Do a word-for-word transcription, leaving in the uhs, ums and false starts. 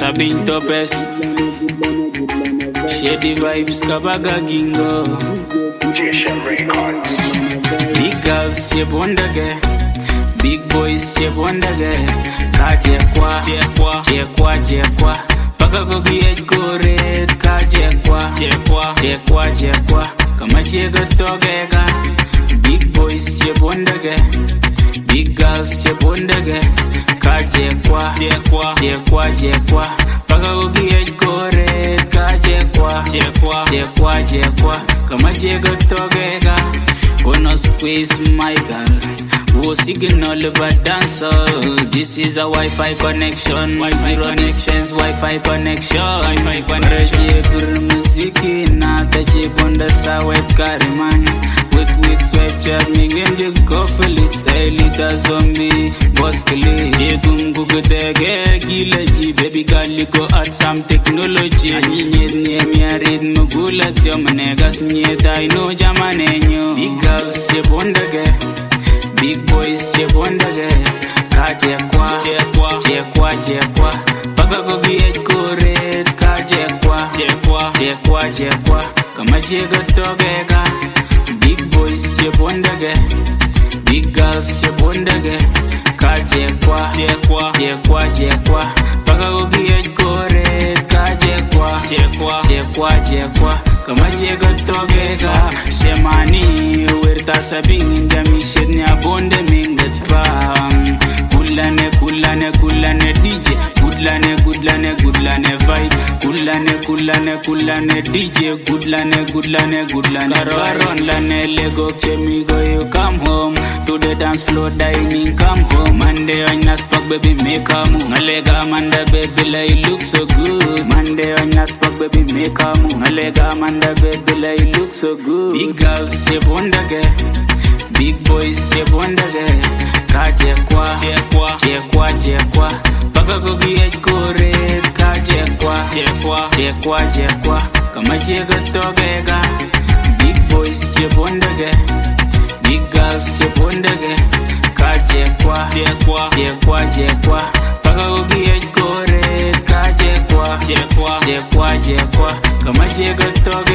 Sabin Topest, Shady Vibes, Kabaga Gingo, Jason Records. Big girls, she bondage. Big boys, she bondage. Kaje kwa, je kwa, je kwa, je kwa. Paka kogi edge kore, kaje kwa, je kwa, je kwa, je kwa. Kama chego togega. Big boys, she bondage. Big girls, she bondage. Kaje kwa, je kwa, je kwa, je kwa. Paka kogi edge kore, kaje kwa, je kwa, je kwa, je kwa. Kama chego togega. Gonna squeeze my girl. Oh, signal but dancer. This is a Wi-Fi connection. Wi-Fi zero distance Wi-Fi connection. Wi-Fi connection. Pur muziki na tachi bonda sa wet kariman. With with sweatshirt mingende gofelit style ita zombie. Boskele. Je tum kukutege gila ji baby girl you go add some technology. Anyi nyet nye miya ritmo gula tiyo manegas nyet I know jamanenyo. Big girls je bondage. Big boys, she bondage. Kaje kwa, je kwa, je kwa, je kwa. Paka kogi edge kore, kaje kwa, je kwa, je kwa, je kwa. Kama chego togega. Big boys, she bondage. Big girls, she bondage. Kaje kwa, je kwa, je kwa, je kwa. Paka kogi edge kore, kaje kwa, je kwa, je kwa, je kwa. Kama chego togega. Shemani, werta sabing injami shedni abonde minget pam. Kulane, kulane, kulane D J. Kulane, kulane, kulane vibe. Kulane, kulane, kulane D J. Kulane, kulane, kulane Karoron lane lego chemigo you come home. To the dance floor dining come home. Monday on your spot baby make a move. Malega manda baby like you look so good. Monday on your spot baby make a move. Malega manda baby like you look so good. Big girls she bondage. Big boys she bondage. Kaje kwa, je kwa, je kwa, je kwa. Paka kogi edge kore, kaje kwa, je kwa, je kwa, je kwa. Kama chego togega. Big boys she bondage. Big girls she bondage. Kaje kwa, je kwa, je kwa, je kwa. Paka kogi edge kore, kaje kwa, je kwa, je kwa, je kwa. Kama chego togega.